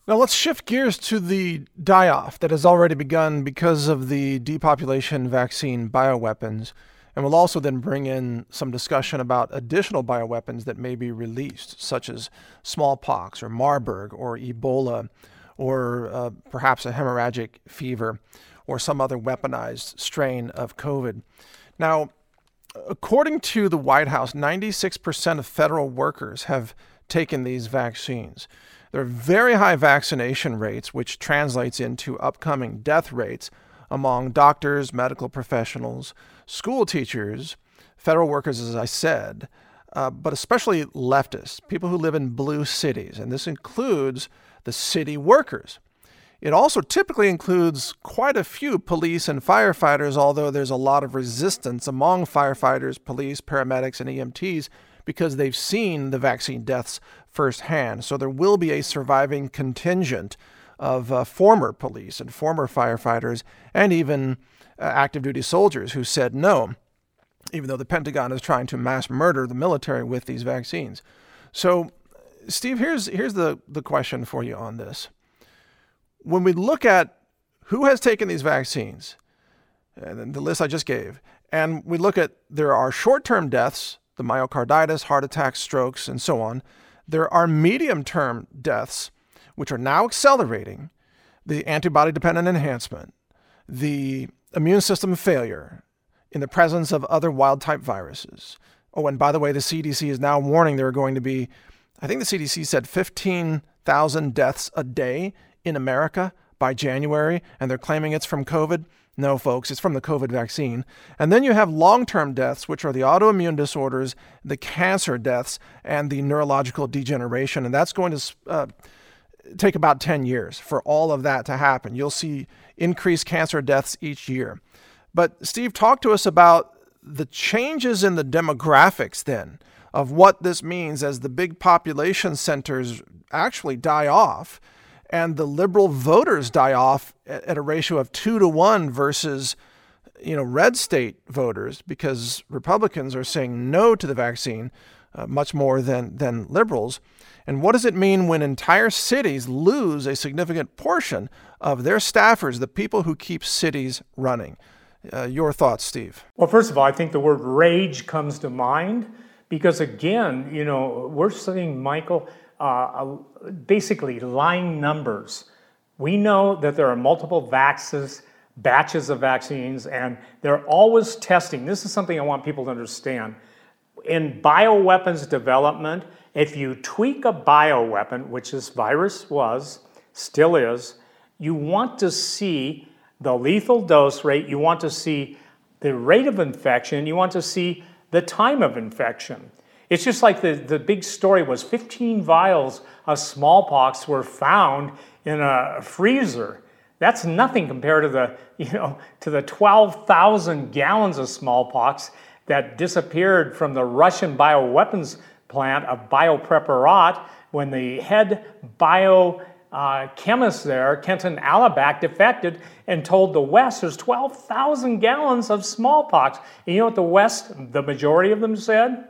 Now let's shift gears to the die-off that has already begun because of the depopulation vaccine bioweapons. And we'll also then bring in some discussion about additional bioweapons that may be released, such as smallpox or Marburg or Ebola or perhaps a hemorrhagic fever or some other weaponized strain of COVID. Now, according to the White House, 96% of federal workers have taken these vaccines. There are very high vaccination rates, which translates into upcoming death rates among doctors, medical professionals, school teachers, federal workers, as I said, but especially leftists, people who live in blue cities, and this includes the city workers. It also typically includes quite a few police and firefighters, although there's a lot of resistance among firefighters, police, paramedics, and EMTs because they've seen the vaccine deaths firsthand. So there will be a surviving contingent of former police and former firefighters and even active duty soldiers who said no, even though the Pentagon is trying to mass murder the military with these vaccines. So, Steve, here's the question for you on this. When we look at who has taken these vaccines, and the list I just gave, and we look at there are short-term deaths, the myocarditis, heart attacks, strokes, and so on. There are medium-term deaths, which are now accelerating, the antibody-dependent enhancement, the immune system failure in the presence of other wild-type viruses. Oh, and by the way, the CDC is now warning there are going to be, I think the CDC said 15,000 deaths a day in America by January, and they're claiming it's from COVID. No, folks, it's from the COVID vaccine. And then you have long-term deaths, which are the autoimmune disorders, the cancer deaths, and the neurological degeneration. And that's going to take about 10 years for all of that to happen. You'll see increased cancer deaths each year. But Steve, talk to us about the changes in the demographics then of what this means as the big population centers actually die off and the liberal voters die off at a ratio of 2-1 versus, red state voters, because Republicans are saying no to the vaccine much more than liberals. And what does it mean when entire cities lose a significant portion of their staffers, the people who keep cities running? Your thoughts, Steve? Well, first of all, I think the word rage comes to mind because, again, we're seeing, Michael, basically lying numbers. We know that there are multiple batches of vaccines, and they're always testing. This is something I want people to understand. In bioweapons development, if you tweak a bioweapon, which this virus still is, you want to see the lethal dose rate, you want to see the rate of infection, you want to see the time of infection. It's just like the big story was 15 vials of smallpox were found in a freezer. That's nothing compared to the 12,000 gallons of smallpox that disappeared from the Russian bioweapons plant of Biopreparat when the head biochemist there, Kenton Alabak, defected and told the West there's 12,000 gallons of smallpox. And you know what the West, the majority of them said?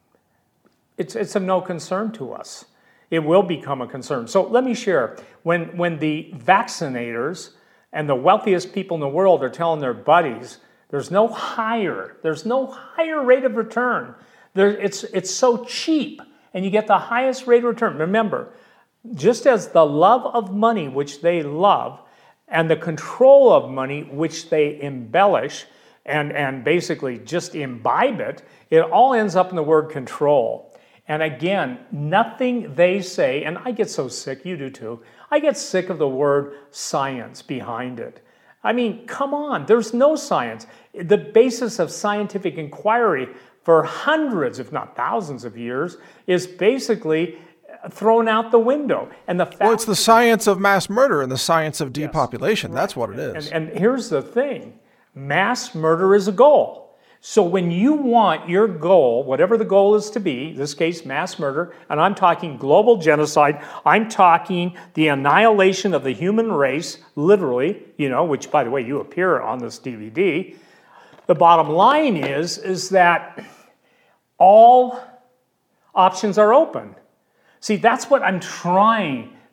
It's of no concern to us. It will become a concern. So let me share. When the vaccinators and the wealthiest people in the world are telling their buddies there's no higher rate of return. It's so cheap, and you get the highest rate of return. Remember, just as the love of money, which they love, and the control of money, which they embellish and basically just imbibe it all ends up in the word control. And again, nothing they say, and I get so sick, you do too, I get sick of the word science behind it. I mean, come on, there's no science. The basis of scientific inquiry for hundreds, if not thousands of years, is basically thrown out the window. And it's the science of mass murder and the science of depopulation. Yes, right. That's what it is. And here's the thing. Mass murder is a goal. So when you want your goal, whatever the goal is to be, in this case mass murder, and I'm talking global genocide, I'm talking the annihilation of the human race, literally, which by the way, you appear on this DVD. The bottom line is that all options are open. See, that's what I'm trying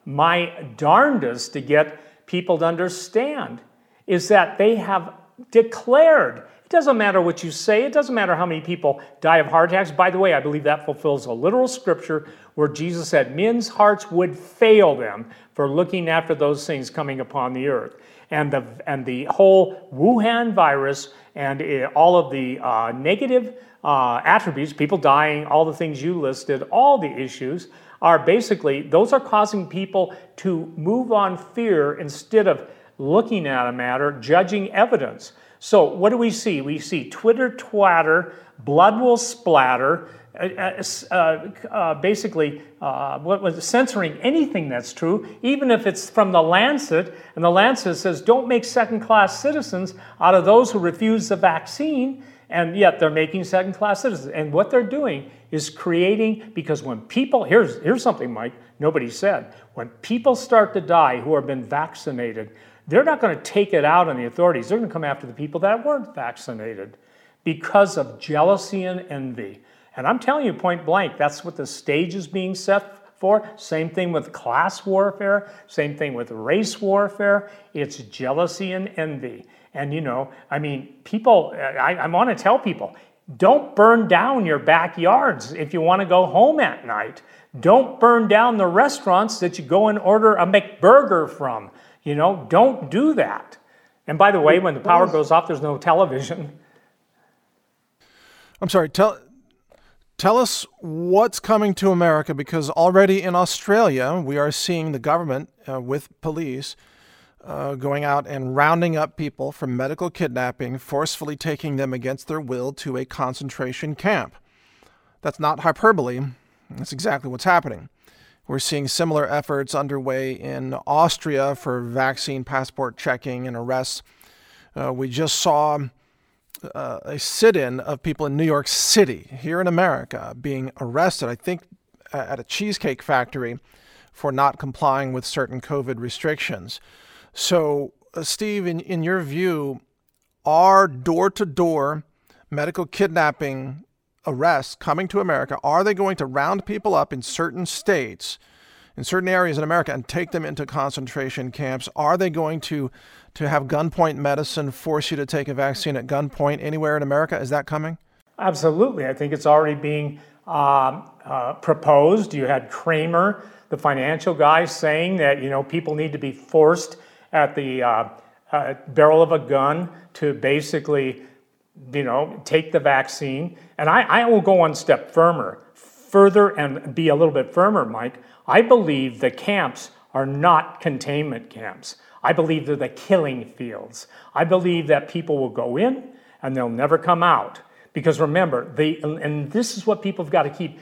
my darndest to get people to understand is that they have declared. It doesn't matter what you say. It doesn't matter how many people die of heart attacks. By the way, I believe that fulfills a literal scripture where Jesus said men's hearts would fail them for looking after those things coming upon the earth. And the whole Wuhan virus and all of the negative attributes, people dying, all the things you listed, all the issues are basically, those are causing people to move on fear instead of looking at a matter, judging evidence. So what do we see? We see Twitter twatter, blood will splatter, basically what was censoring anything that's true, even if it's from the Lancet, and the Lancet says don't make second-class citizens out of those who refuse the vaccine, and yet they're making second-class citizens. And what they're doing is creating, because when people, here's something, Mike, nobody said, when people start to die who have been vaccinated, they're not going to take it out on the authorities. They're going to come after the people that weren't vaccinated because of jealousy and envy. And I'm telling you point blank, that's what the stage is being set for. Same thing with class warfare, same thing with race warfare. It's jealousy and envy. And people, I want to tell people, don't burn down your backyards if you want to go home at night. Don't burn down the restaurants that you go and order a McBurger from. Don't do that. And by the way, when the power goes off, there's no television. I'm sorry, tell us what's coming to America, because already in Australia, we are seeing the government with police going out and rounding up people for medical kidnapping, forcefully taking them against their will to a concentration camp. That's not hyperbole. That's exactly what's happening. We're seeing similar efforts underway in Austria for vaccine passport checking and arrests. We just saw a sit-in of people in New York City, here in America, being arrested, I think, at a cheesecake factory for not complying with certain COVID restrictions. So, Steve, in your view, are door-to-door medical kidnapping arrests coming to America, are they going to round people up in certain states, in certain areas in America, and take them into concentration camps? Are they going to have gunpoint medicine, force you to take a vaccine at gunpoint anywhere in America? Is that coming? Absolutely. I think it's already being proposed. You had Kramer, the financial guy, saying that people need to be forced at the barrel of a gun to basically take the vaccine. And I will go one step further and be a little bit firmer, Mike. I believe the camps are not containment camps. I believe they're the killing fields. I believe that people will go in and they'll never come out. Because remember, and this is what people have got to keep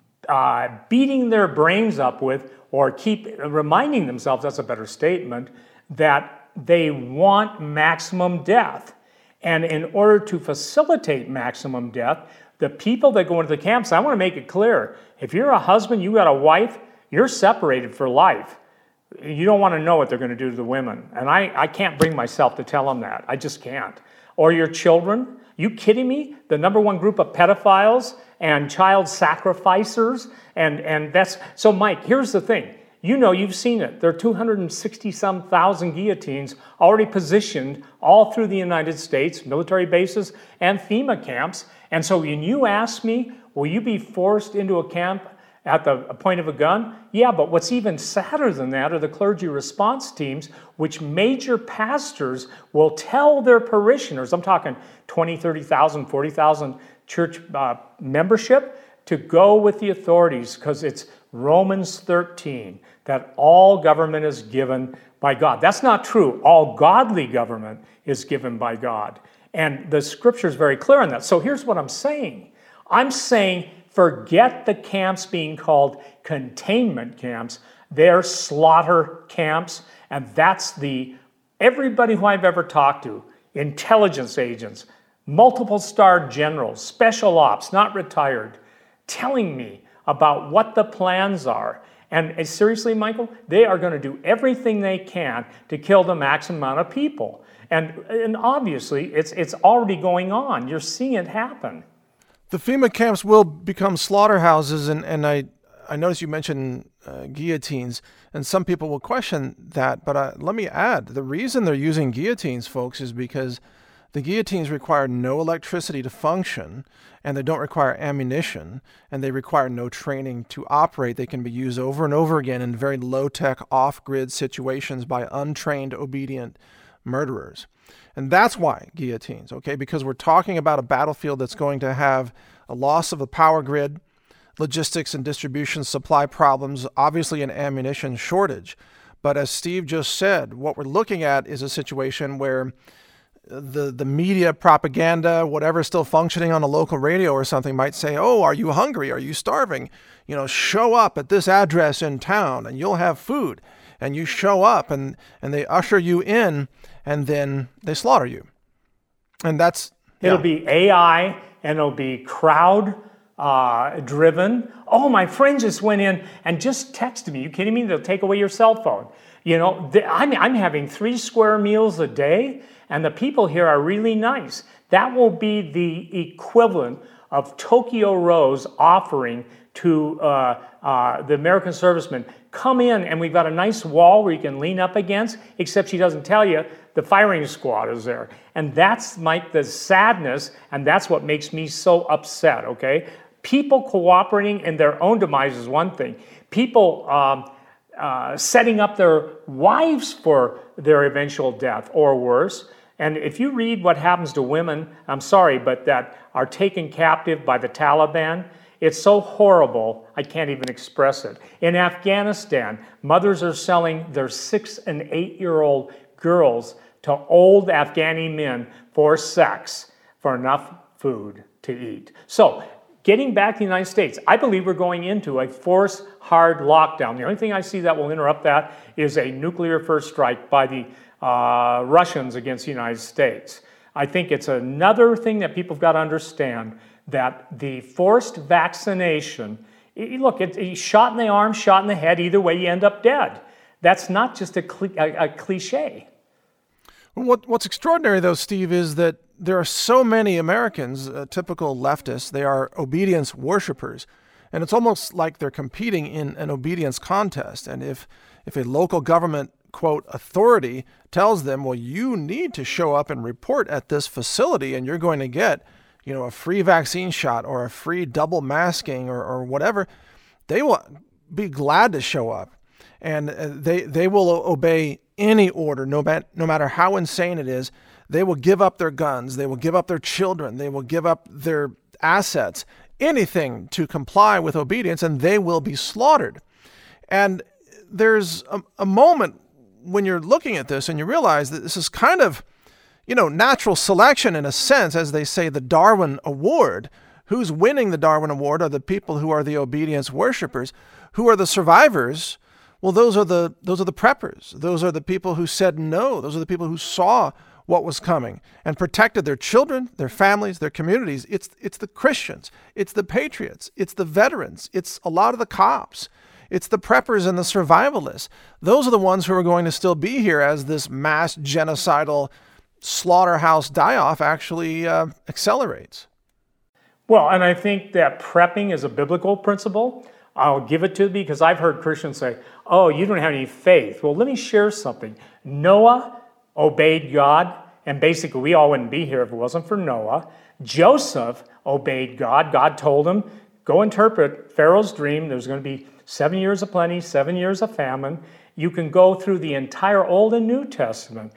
beating their brains up with, or keep reminding themselves, that's a better statement, that they want maximum death. And in order to facilitate maximum death, the people that go into the camps, I want to make it clear, if you're a husband, you got a wife, you're separated for life. You don't want to know what they're going to do to the women. And I can't bring myself to tell them that. I just can't. Or your children. You kidding me? The number one group of pedophiles and child sacrificers. And that's, so Mike, here's the thing. You've seen it. There are 260-some thousand guillotines already positioned all through the United States, military bases and FEMA camps. And so when you ask me, will you be forced into a camp at the point of a gun? Yeah, but what's even sadder than that are the clergy response teams, which major pastors will tell their parishioners, I'm talking 20, 30,000, 40,000 church membership, to go with the authorities, because it's Romans 13, that all government is given by God. That's not true. All godly government is given by God. And the scripture is very clear on that. So here's what I'm saying. I'm saying forget the camps being called containment camps. They're slaughter camps. And that's everybody who I've ever talked to, intelligence agents, multiple star generals, special ops, not retired, telling me about what the plans are. And seriously, Michael, they are going to do everything they can to kill the maximum amount of people. And obviously, it's already going on. You're seeing it happen. The FEMA camps will become slaughterhouses, and I I noticed you mentioned guillotines, and some people will question that, but let me add, the reason they're using guillotines, folks, is because the guillotines require no electricity to function, and they don't require ammunition, and they require no training to operate. They can be used over and over again in very low-tech, off-grid situations by untrained, obedient murderers. And that's why guillotines, okay? Because we're talking about a battlefield that's going to have a loss of the power grid, logistics and distribution supply problems, obviously an ammunition shortage. But as Steve just said, what we're looking at is a situation where the media propaganda, whatever is still functioning on a local radio or something, might say, oh, are you hungry? Are you starving? Show up at this address in town and you'll have food. And you show up and they usher you in and then they slaughter you. And that's... It'll be AI and it'll be crowd driven. Oh, my friend just went in and just texted me. You kidding me? They'll take away your cell phone. I'm having 3 square meals a day, and the people here are really nice. That will be the equivalent of Tokyo Rose offering to the American servicemen, come in and we've got a nice wall where you can lean up against, except she doesn't tell you the firing squad is there. And that's, Mike, the sadness, and that's what makes me so upset, okay? People cooperating in their own demise is one thing. People setting up their wives for their eventual death or worse. And if you read what happens to women, I'm sorry, but that are taken captive by the Taliban, it's so horrible, I can't even express it. In Afghanistan, mothers are selling their 6 and 8-year-old girls to old Afghani men for sex, for enough food to eat. So, getting back to the United States, I believe we're going into a forced hard lockdown. The only thing I see that will interrupt that is a nuclear first strike by the Russians against the United States. I think it's another thing that people have got to understand, that the forced vaccination, look, it's shot in the arm, shot in the head, either way you end up dead. That's not just a cliche. What's extraordinary, though, Steve, is that there are so many Americans, typical leftists, they are obedience worshipers. And it's almost like they're competing in an obedience contest. And if a local government, quote, authority tells them, well, you need to show up and report at this facility and you're going to get, a free vaccine shot or a free double masking or whatever, they will be glad to show up. And they will obey any order, no matter how insane it is. They will give up their guns. They will give up their children. They will give up their assets, anything to comply with obedience, and they will be slaughtered. And there's a moment when you're looking at this and you realize that this is kind of, natural selection in a sense, as they say, the Darwin Award. Who's winning the Darwin Award are the people who are the obedience worshipers. Who are the survivors? Well, those are the preppers. Those are the people who said no. Those are the people who saw what was coming and protected their children, their families, their communities. It's the Christians. It's the patriots. It's the veterans. It's a lot of the cops. It's the preppers and the survivalists. Those are the ones who are going to still be here as this mass genocidal slaughterhouse die-off actually accelerates. Well, and I think that prepping is a biblical principle. I'll give it to you because I've heard Christians say, oh, you don't have any faith. Well, let me share something. Noah obeyed God, and basically we all wouldn't be here if it wasn't for Noah. Joseph obeyed God. God told him, go interpret Pharaoh's dream. There's going to be 7 years of plenty, 7 years of famine. You can go through the entire Old and New Testament.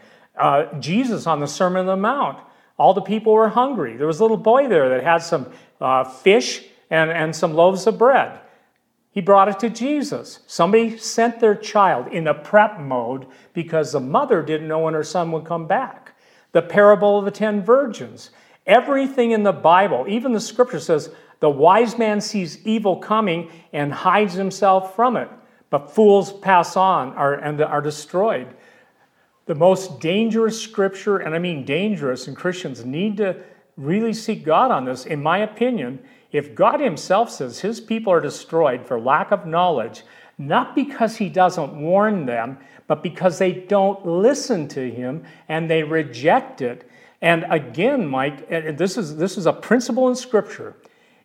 Jesus on the Sermon on the Mount, all the people were hungry. There was a little boy there that had some fish and some loaves of bread. He brought it to Jesus. Somebody sent their child in a prep mode because the mother didn't know when her son would come back. The parable of the 10 virgins. Everything in the Bible, even the scripture says, the wise man sees evil coming and hides himself from it. But fools pass on and are destroyed. The most dangerous scripture, and I mean dangerous, and Christians need to really seek God on this, in my opinion. If God himself says his people are destroyed for lack of knowledge, not because he doesn't warn them, but because they don't listen to him and they reject it. And again, Mike, this is a principle in Scripture.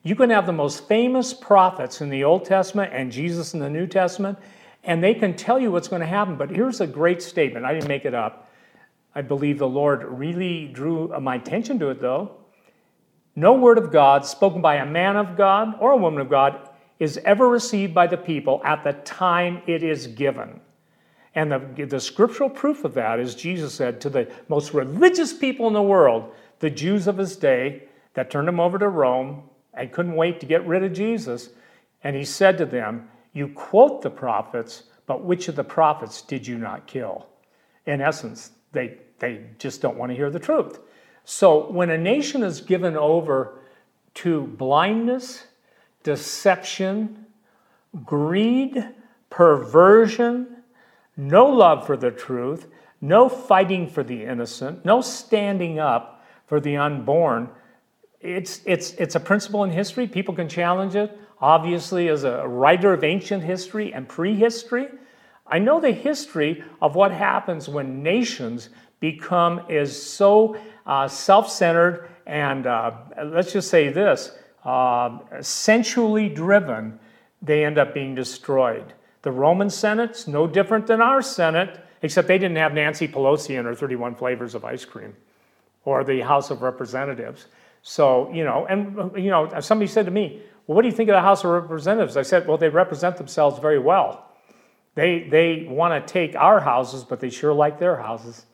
You can have the most famous prophets in the Old Testament and Jesus in the New Testament, and they can tell you what's going to happen. But here's a great statement. I didn't make it up. I believe the Lord really drew my attention to it, though. No word of God spoken by a man of God or a woman of God is ever received by the people at the time it is given. And the scriptural proof of that is Jesus said to the most religious people in the world, the Jews of his day that turned him over to Rome and couldn't wait to get rid of Jesus. And he said to them, you quote the prophets, but which of the prophets did you not kill? In essence, they just don't want to hear the truth. So when a nation is given over to blindness, deception, greed, perversion, no love for the truth, no fighting for the innocent, no standing up for the unborn, it's a principle in history. People can challenge it. Obviously, as a writer of ancient history and prehistory, I know the history of what happens when nations become so self-centered and, let's just say this, sensually driven, they end up being destroyed. The Roman Senate's no different than our Senate, except they didn't have Nancy Pelosi and her 31 flavors of ice cream, or the House of Representatives. So, somebody said to me, well, what do you think of the House of Representatives? I said, well, they represent themselves very well. They want to take our houses, but they sure like their houses.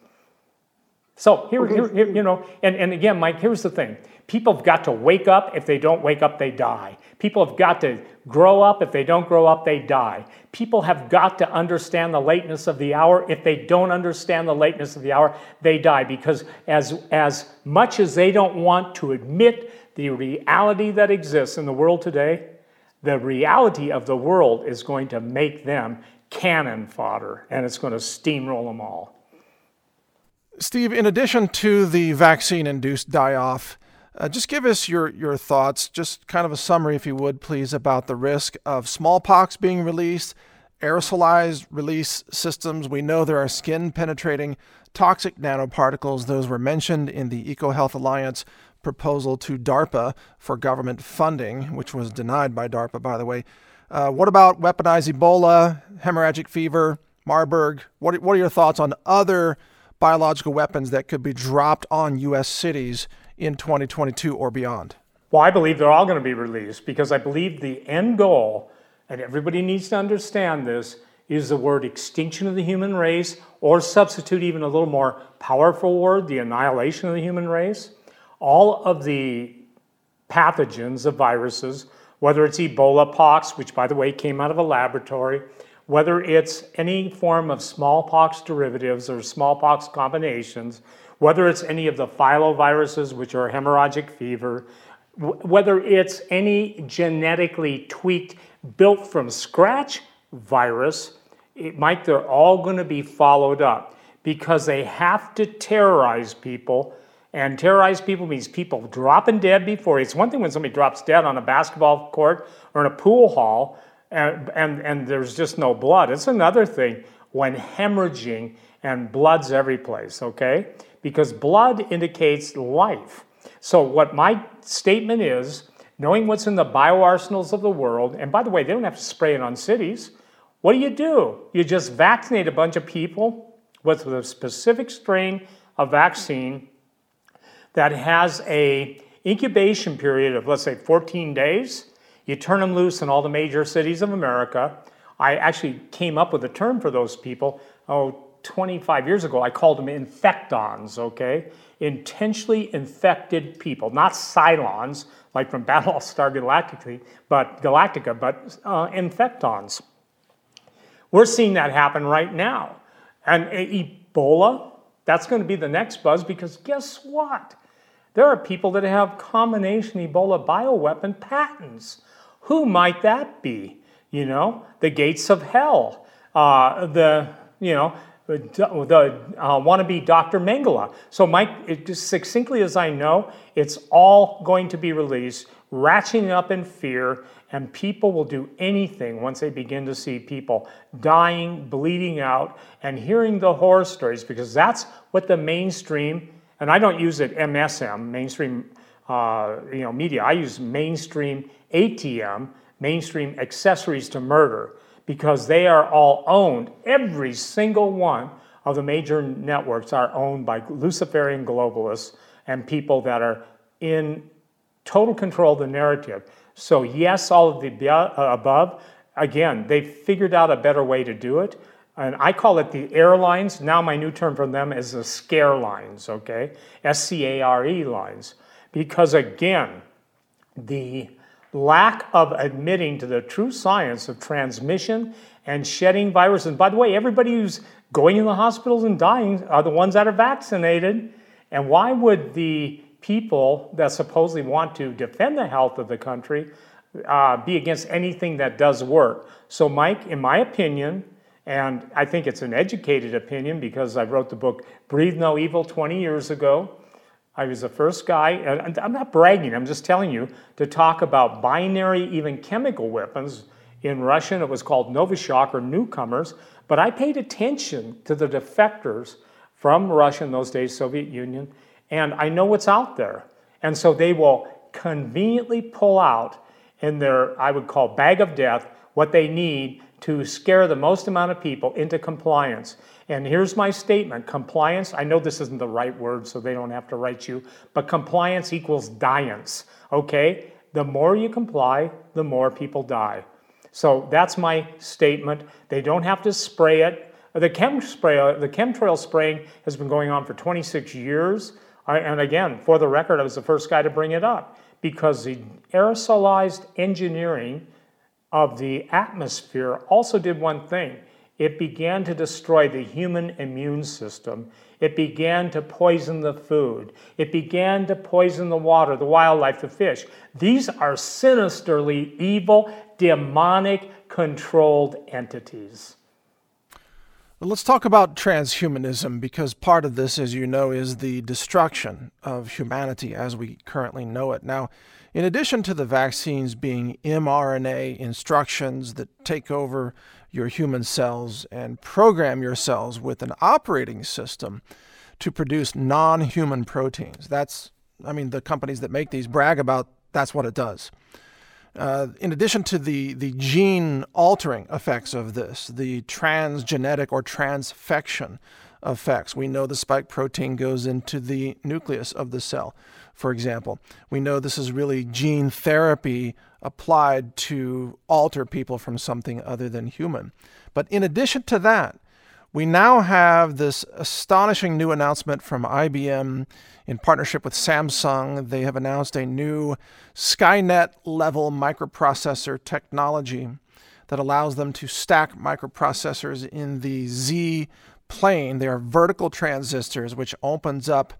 So and again, Mike, here's the thing. People have got to wake up. If they don't wake up, they die. People have got to grow up. If they don't grow up, they die. People have got to understand the lateness of the hour. If they don't understand the lateness of the hour, they die. Because as much as they don't want to admit the reality that exists in the world today, the reality of the world is going to make them cannon fodder, and it's going to steamroll them all. Steve, in addition to the vaccine-induced die-off, just give us your thoughts, just kind of a summary, if you would, please, about the risk of smallpox being released, aerosolized release systems. We know there are skin-penetrating toxic nanoparticles. Those were mentioned in the EcoHealth Alliance proposal to DARPA for government funding, which was denied by DARPA, by the way. What about weaponized Ebola, hemorrhagic fever, Marburg? What are your thoughts on other biological weapons that could be dropped on U.S. cities in 2022 or beyond? Well, I believe they're all going to be released because I believe the end goal, and everybody needs to understand this, is the word extinction of the human race, or substitute even a little more powerful word, the annihilation of the human race. All of the pathogens of viruses, whether it's Ebola pox, which by the way came out of a laboratory, whether it's any form of smallpox derivatives or smallpox combinations, whether it's any of the filoviruses, which are hemorrhagic fever, whether it's any genetically tweaked, built from scratch virus, Mike, they're all going to be followed up because they have to terrorize people. And terrorize people means people dropping dead before. It's one thing when somebody drops dead on a basketball court or in a pool hall and there's just no blood. It's another thing when hemorrhaging and blood's every place, okay? Because blood indicates life. So what my statement is, knowing what's in the bioarsenals of the world, and by the way, they don't have to spray it on cities. What do? You just vaccinate a bunch of people with a specific strain of vaccine that has a incubation period of, let's say, 14 days. You turn them loose in all the major cities of America. I actually came up with a term for those people, 25 years ago. I called them infectons, okay? Intentionally infected people, not Cylons, like from Battlestar Galactica, but infectons. We're seeing that happen right now. And Ebola, that's going to be the next buzz because guess what? There are people that have combination Ebola bioweapon patents. Who might that be? The gates of hell. The wannabe Dr. Mengele. So Mike, just succinctly as I know, it's all going to be released, ratcheting up in fear, and people will do anything once they begin to see people dying, bleeding out, and hearing the horror stories, because that's what the mainstream, and I don't use it MSM, mainstream media. I use mainstream ATM, mainstream accessories to murder, because they are all owned. Every single one of the major networks are owned by Luciferian globalists and people that are in total control of the narrative. So yes, all of the above. Again, they've figured out a better way to do it. And I call it the airlines. Now my new term for them is the scare lines, okay? SCARE lines. Because again, the lack of admitting to the true science of transmission and shedding viruses. And by the way, everybody who's going in the hospitals and dying are the ones that are vaccinated. And why would the people that supposedly want to defend the health of the country be against anything that does work? So Mike, in my opinion, and I think it's an educated opinion because I wrote the book Breathe No Evil 20 years ago. I was the first guy, and I'm not bragging, I'm just telling you, to talk about binary, even chemical weapons. In Russian, it was called Novichok, or newcomers, but I paid attention to the defectors from Russia in those days, Soviet Union, and I know what's out there. And so they will conveniently pull out in their, I would call, bag of death, what they need to scare the most amount of people into compliance. And here's my statement, compliance, I know this isn't the right word, so they don't have to write you, but compliance equals diance, okay? The more you comply, the more people die. So that's my statement. They don't have to spray it. The chemtrail spraying has been going on for 26 years. And again, for the record, I was the first guy to bring it up because the aerosolized engineering of the atmosphere also did one thing. It began to destroy the human immune system. It began to poison the food. It began to poison the water, the wildlife, the fish. These are sinisterly evil, demonic, controlled entities. Well, let's talk about transhumanism, because part of this, as you know, is the destruction of humanity as we currently know it. Now, in addition to the vaccines being mRNA instructions that take over your human cells and program your cells with an operating system to produce non-human proteins. The companies that make these brag about that's what it does. In addition to the gene-altering effects of this, the transgenetic or transfection effects. We know the spike protein goes into the nucleus of the cell, for example. We know this is really gene therapy applied to alter people from something other than human. But in addition to that, we now have this astonishing new announcement from IBM in partnership with Samsung. They have announced a new Skynet-level microprocessor technology that allows them to stack microprocessors in the Z plane. They are vertical transistors, which opens up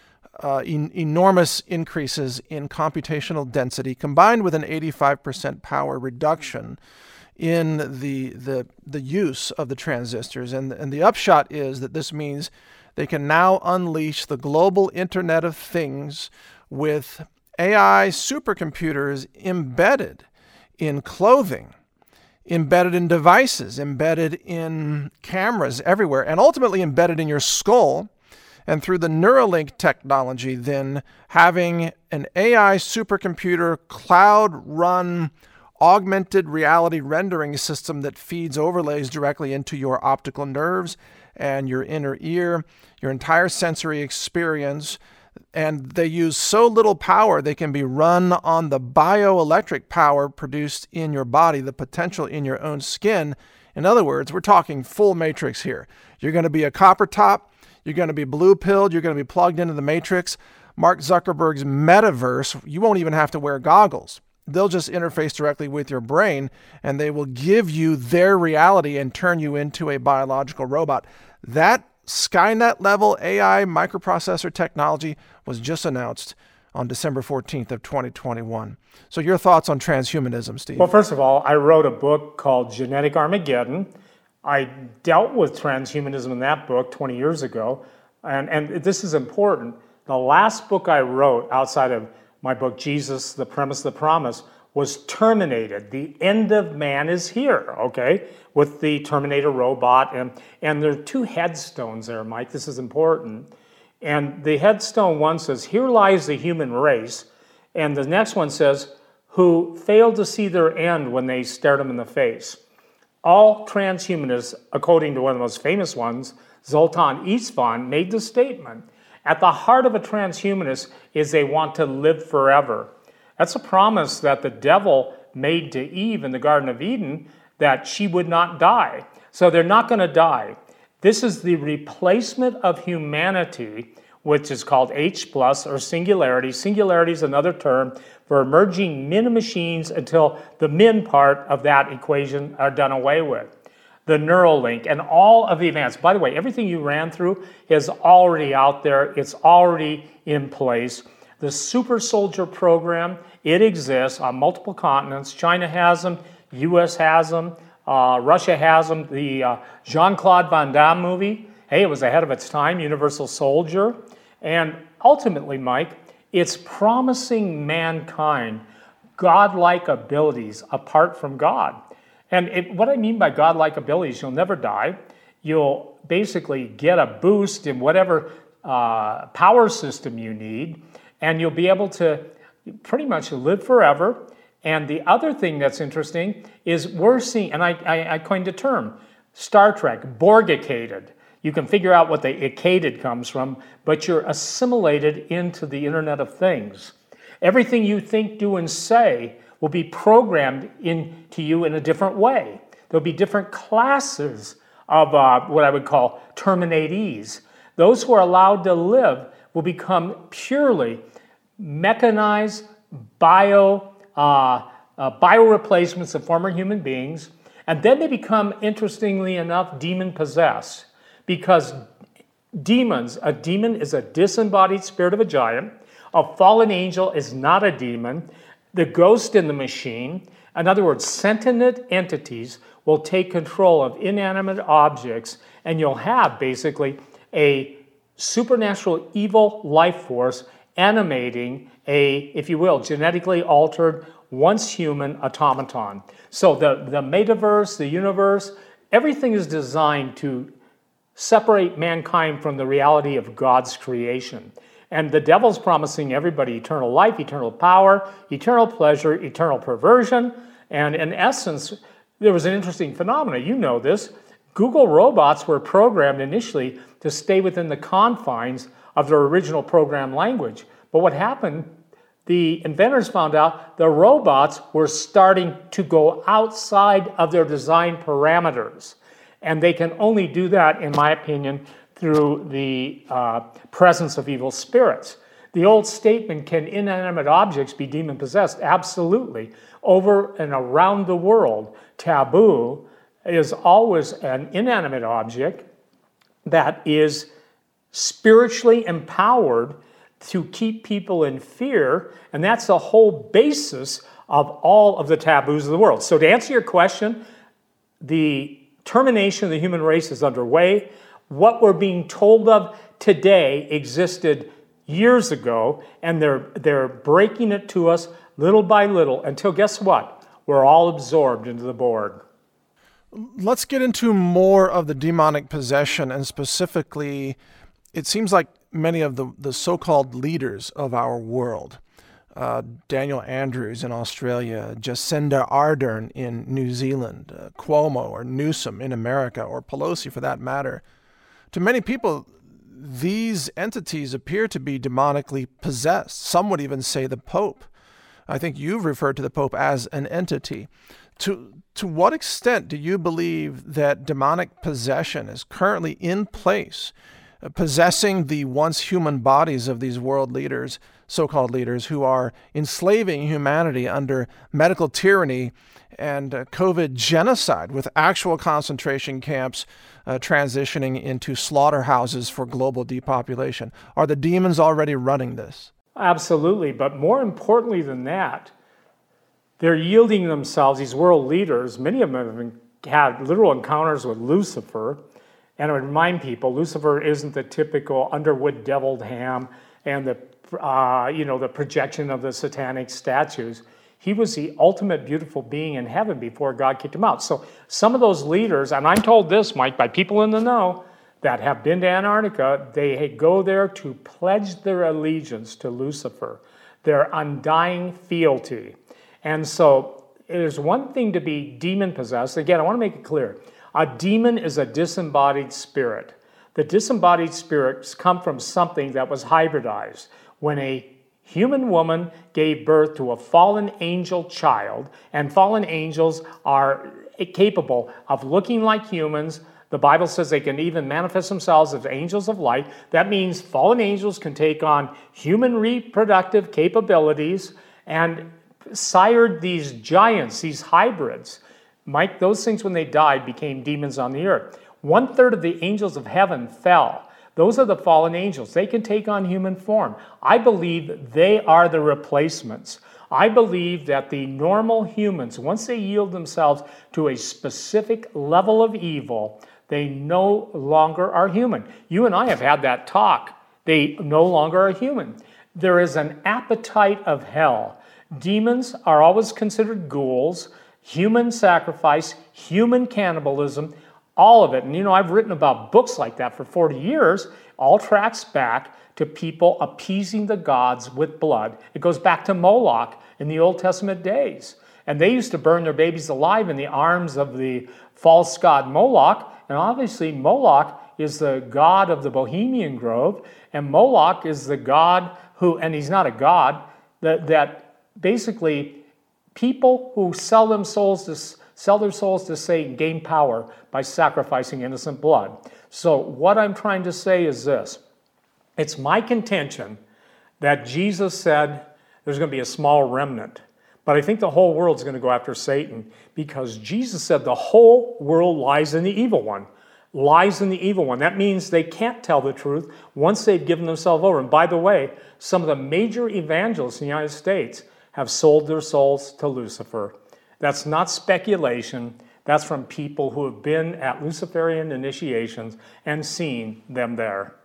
enormous increases in computational density, combined with an 85% power reduction in the use of the transistors. And the upshot is that this means they can now unleash the global Internet of Things with AI supercomputers embedded in clothing, embedded in devices, embedded in cameras everywhere, and ultimately embedded in your skull. And through the Neuralink technology, then having an AI supercomputer cloud-run augmented reality rendering system that feeds overlays directly into your optical nerves and your inner ear, your entire sensory experience. And they use so little power, they can be run on the bioelectric power produced in your body, the potential in your own skin. In other words, we're talking full matrix here. You're going to be a copper top, you're going to be blue-pilled, you're going to be plugged into the matrix. Mark Zuckerberg's metaverse, you won't even have to wear goggles. They'll just interface directly with your brain, and they will give you their reality and turn you into a biological robot. That Skynet-level AI microprocessor technology was just announced on December 14th of 2021. So your thoughts on transhumanism, Steve? Well, first of all, I wrote a book called Genetic Armageddon. I dealt with transhumanism in that book 20 years ago, and this is important. The last book I wrote outside of my book, Jesus, The Premise, The Promise, was Terminated. The end of man is here, okay, with the Terminator robot. And there are two headstones there, Mike. This is important. And the headstone one says, here lies the human race, And the next one says, who failed to see their end when they stared them in the face. All transhumanists, according to one of the most famous ones, Zoltan Istvan, made the statement, at the heart of a transhumanist is they want to live forever. That's a promise that the devil made to Eve in the Garden of Eden, that she would not die. So they're not going to die. This is the replacement of humanity, which is called H plus or singularity. Singularity is another term for merging min and machines until the min part of that equation are done away with. The Neuralink and all of the advances. By the way, everything you ran through is already out there. It's already in place. The Super Soldier program, it exists on multiple continents. China has them, US has them, Russia has them. The Jean-Claude Van Damme movie, hey, it was ahead of its time, Universal Soldier. And ultimately, Mike, it's promising mankind godlike abilities apart from God. And what I mean by godlike abilities, you'll never die. You'll basically get a boost in whatever power system you need, and you'll be able to pretty much live forever. And the other thing that's interesting is we're seeing, and I coined a term, Star Trek, Borgicated. You can figure out what the icated comes from, but you're assimilated into the Internet of Things. Everything you think, do, and say will be programmed into you in a different way. There'll be different classes of what I would call terminatees. Those who are allowed to live will become purely mechanized bio replacements of former human beings, and then they become, interestingly enough, demon-possessed. Because a demon is a disembodied spirit of a giant. A fallen angel is not a demon. The ghost in the machine, in other words, sentient entities, will take control of inanimate objects, and you'll have basically a supernatural evil life force animating a, if you will, genetically altered, once human automaton. So the metaverse, the universe, everything is designed to separate mankind from the reality of God's creation. And the devil's promising everybody eternal life, eternal power, eternal pleasure, eternal perversion. And in essence, there was an interesting phenomenon. You know this. Google robots were programmed initially to stay within the confines of their original program language. But what happened, the inventors found out the robots were starting to go outside of their design parameters. And they can only do that, in my opinion, through the presence of evil spirits. The old statement, can inanimate objects be demon-possessed? Absolutely. Over and around the world, taboo is always an inanimate object that is spiritually empowered to keep people in fear, and that's the whole basis of all of the taboos of the world. So to answer your question, the termination of the human race is underway. What we're being told of today existed years ago, and they're breaking it to us little by little until, guess what? We're all absorbed into the Borg. Let's get into more of the demonic possession, and specifically, it seems like many of the so-called leaders of our world, Daniel Andrews in Australia, Jacinda Ardern in New Zealand, Cuomo or Newsom in America, or Pelosi for that matter. To many people, these entities appear to be demonically possessed. Some would even say the Pope. I think you've referred to the Pope as an entity. To what extent do you believe that demonic possession is currently in place, possessing the once human bodies of these world leaders, so-called leaders, who are enslaving humanity under medical tyranny and COVID genocide, with actual concentration camps transitioning into slaughterhouses for global depopulation? Are the demons already running this? Absolutely, but more importantly than that, they're yielding themselves, these world leaders, many of them have had literal encounters with Lucifer. And I remind people, Lucifer isn't the typical Underwood deviled ham and the projection of the satanic statues. He was the ultimate beautiful being in heaven before God kicked him out. So some of those leaders, and I'm told this, Mike, by people in the know that have been to Antarctica, they go there to pledge their allegiance to Lucifer. their undying fealty. And so there's one thing to be demon-possessed. Again, I want to make it clear. A demon is a disembodied spirit. The disembodied spirits come from something that was hybridized. When a human woman gave birth to a fallen angel child, and fallen angels are capable of looking like humans. The Bible says they can even manifest themselves as angels of light. That means fallen angels can take on human reproductive capabilities and sired these giants, these hybrids. Mike, those things when they died became demons on the earth. 1/3 of the angels of heaven fell. Those are the fallen angels. They can take on human form. I believe they are the replacements. I believe that the normal humans, once they yield themselves to a specific level of evil, they no longer are human. You and I have had that talk. They no longer are human. There is an appetite of hell. Demons are always considered ghouls, human sacrifice, human cannibalism, all of it. And I've written about books like that for 40 years, all tracks back to people appeasing the gods with blood. It goes back to Moloch in the Old Testament days. And they used to burn their babies alive in the arms of the false god Moloch. And obviously Moloch is the god of the Bohemian Grove. And Moloch is the god who, and he's not a god, that basically people who sell their souls to Satan gain power by sacrificing innocent blood. So what I'm trying to say is this. It's my contention that Jesus said there's going to be a small remnant. But I think the whole world's going to go after Satan because Jesus said the whole world lies in the evil one. Lies in the evil one. That means they can't tell the truth once they've given themselves over. And by the way, some of the major evangelists in the United States have sold their souls to Lucifer. That's not speculation. That's from people who have been at Luciferian initiations and seen them there.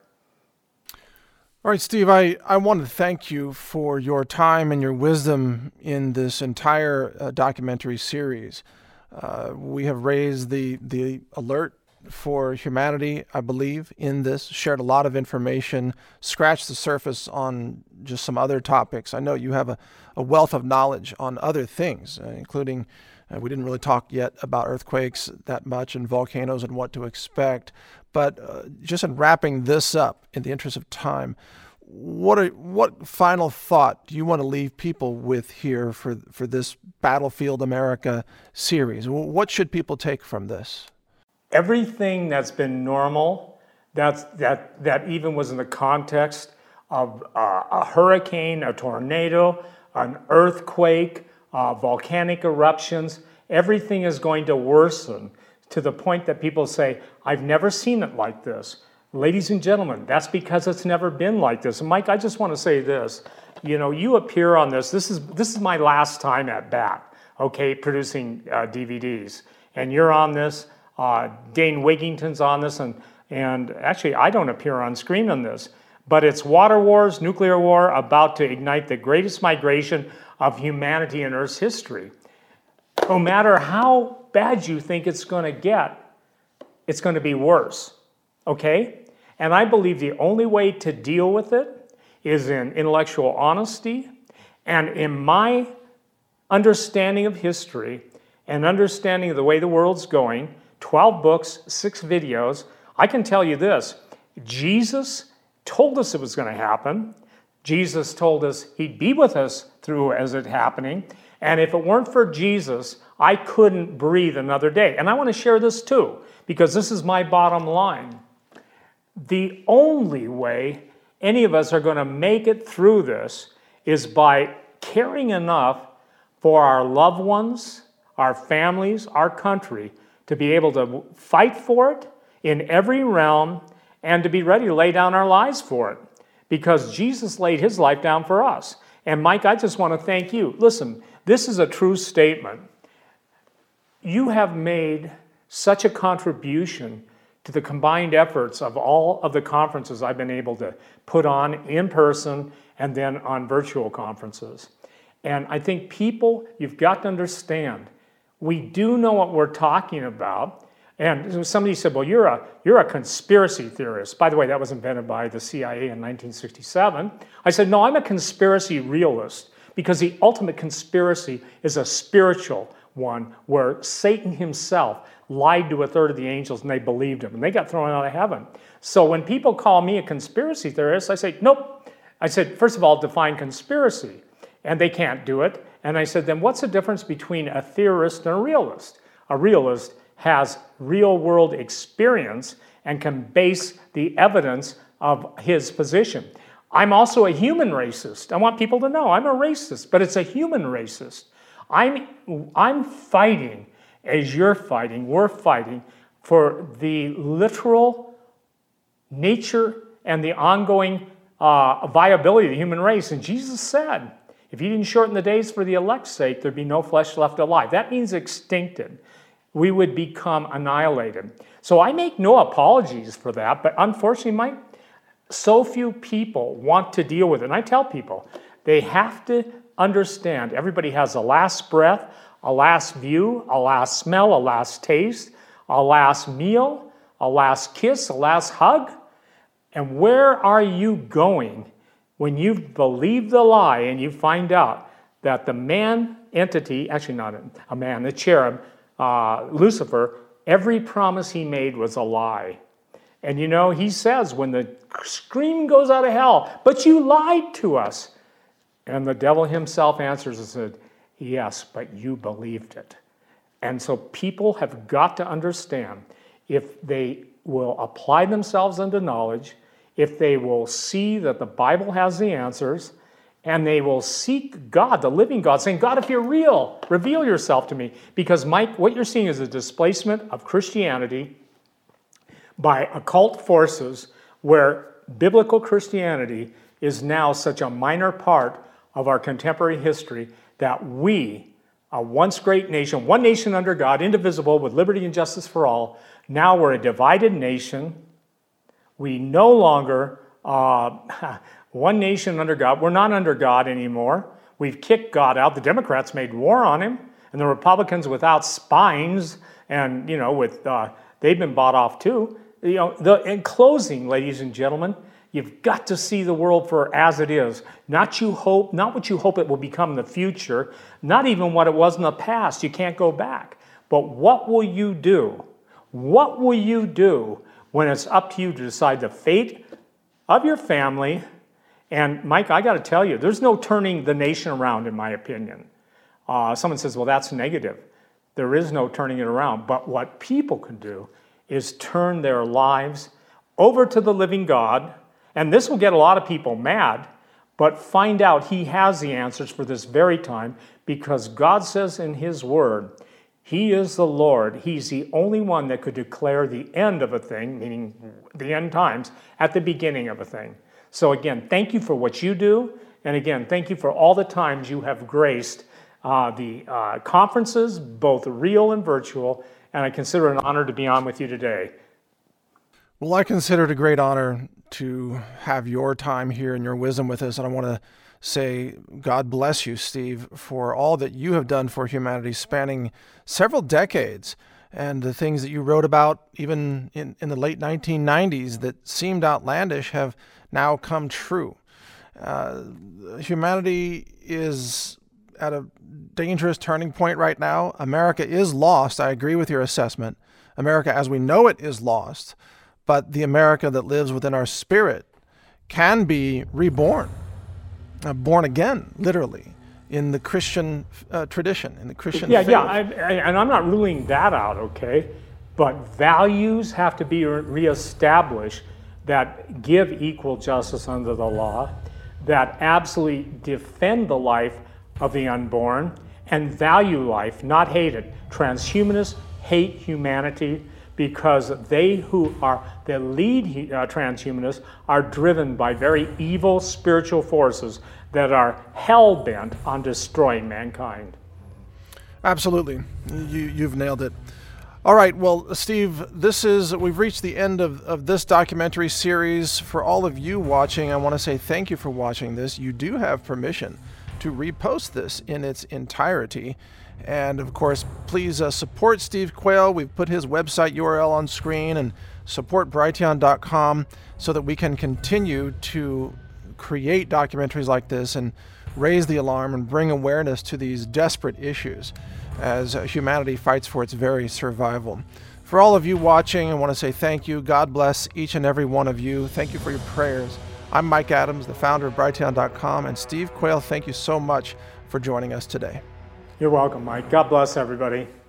All right, Steve, I want to thank you for your time and your wisdom in this entire documentary series. We have raised the alert for humanity, I believe, in this, shared a lot of information, scratched the surface on just some other topics. I know you have a wealth of knowledge on other things, including, we didn't really talk yet about earthquakes that much and volcanoes and what to expect. But just in wrapping this up, in the interest of time, what final thought do you want to leave people with here for this Battlefield America series? What should people take from this? Everything that's been normal, that even was in the context of a hurricane, a tornado, an earthquake, volcanic eruptions, everything is going to worsen to the point that people say, I've never seen it like this. Ladies and gentlemen, that's because it's never been like this. And Mike, I just want to say this. You appear on this. This is my last time at bat, okay, producing DVDs. And you're on this. Dane Wigington's on this. And actually, I don't appear on screen on this. But it's water wars, nuclear war, about to ignite the greatest migration of humanity in Earth's history. No matter how bad you think it's going to get, it's going to be worse, okay? And I believe the only way to deal with it is in intellectual honesty and in my understanding of history and understanding of the way the world's going, 12 books, 6 videos. I can tell you this, Jesus told us it was going to happen. Jesus told us he'd be with us through as it's happening. And if it weren't for Jesus, I couldn't breathe another day. And I want to share this too, because this is my bottom line. The only way any of us are going to make it through this is by caring enough for our loved ones, our families, our country, to be able to fight for it in every realm and to be ready to lay down our lives for it. Because Jesus laid his life down for us. And Mike, I just want to thank you. Listen, this is a true statement. You have made such a contribution to the combined efforts of all of the conferences I've been able to put on in person and then on virtual conferences. And I think people, you've got to understand, we do know what we're talking about. And somebody said, well, you're a conspiracy theorist. By the way, that was invented by the CIA in 1967. I said, no, I'm a conspiracy realist, because the ultimate conspiracy is a spiritual one where Satan himself lied to a third of the angels and they believed him and they got thrown out of heaven. So when people call me a conspiracy theorist, I say, nope. I said, first of all, define conspiracy. And they can't do it. And I said, then what's the difference between a theorist and a realist? A realist has real world experience and can base the evidence of his position. I'm also a human racist. I want people to know I'm a racist, but it's a human racist. I'm fighting, as you're fighting, we're fighting for the literal nature and the ongoing viability of the human race. And Jesus said, if he didn't shorten the days for the elect's sake, there'd be no flesh left alive. That means extincted. We would become annihilated. So I make no apologies for that, but unfortunately, Mike, so few people want to deal with it. And I tell people, they have to understand everybody has a last breath, a last view, a last smell, a last taste, a last meal, a last kiss, a last hug. And where are you going when you've believed the lie and you find out that the man entity, actually not a man, the cherub, Lucifer, every promise he made was a lie. And you know, he says when the scream goes out of hell, but you lied to us. And the devil himself answers and said, yes, but you believed it. And so people have got to understand, if they will apply themselves unto knowledge, if they will see that the Bible has the answers, and they will seek God, the living God, saying, God, if you're real, reveal yourself to me. Because, Mike, what you're seeing is a displacement of Christianity by occult forces, where biblical Christianity is now such a minor part of our contemporary history that we, a once great nation, one nation under God, indivisible, with liberty and justice for all, now we're a divided nation. We no longer, one nation under God. We're not under God anymore. We've kicked God out. The Democrats made war on him, and the Republicans without spines, and they've been bought off too. In closing, ladies and gentlemen, you've got to see the world for as it is. Not what you hope it will become in the future, not even what it was in the past. You can't go back. But what will you do? What will you do when it's up to you to decide the fate of your family? And Mike, I got to tell you, there's no turning the nation around, in my opinion. Someone says, well, that's negative. There is no turning it around. But what people can do is turn their lives over to the living God. And this will get a lot of people mad, but find out he has the answers for this very time, because God says in his word, he is the Lord. He's the only one that could declare the end of a thing, meaning the end times, at the beginning of a thing. So again, thank you for what you do. And again, thank you for all the times you have graced the conferences, both real and virtual. And I consider it an honor to be on with you today. Well, I consider it a great honor to have your time here and your wisdom with us. And I want to say God bless you, Steve, for all that you have done for humanity, spanning several decades, and the things that you wrote about even in the late 1990s that seemed outlandish have now come true. Humanity is at a dangerous turning point right now. America is lost. I agree with your assessment. America as we know it is lost, but the America that lives within our spirit can be reborn, born again, literally, in the Christian tradition, in the Christian faith. And I'm not ruling that out, okay? But values have to be reestablished that give equal justice under the law, that absolutely defend the life of the unborn, and value life, not hate it. Transhumanists hate humanity because they who are the lead transhumanists are driven by very evil spiritual forces that are hell-bent on destroying mankind. Absolutely. You've nailed it. All right, well, Steve, we've reached the end of this documentary series. For all of you watching, I want to say thank you for watching this. You do have permission to repost this in its entirety. And of course, please support Steve Quayle. We've put his website URL on screen, and support Brighteon.com so that we can continue to create documentaries like this and raise the alarm and bring awareness to these desperate issues as humanity fights for its very survival. For all of you watching, I want to say thank you. God bless each and every one of you. Thank you for your prayers. I'm Mike Adams, the founder of Brighteon.com, and Steve Quayle, thank you so much for joining us today. You're welcome, Mike. God bless everybody.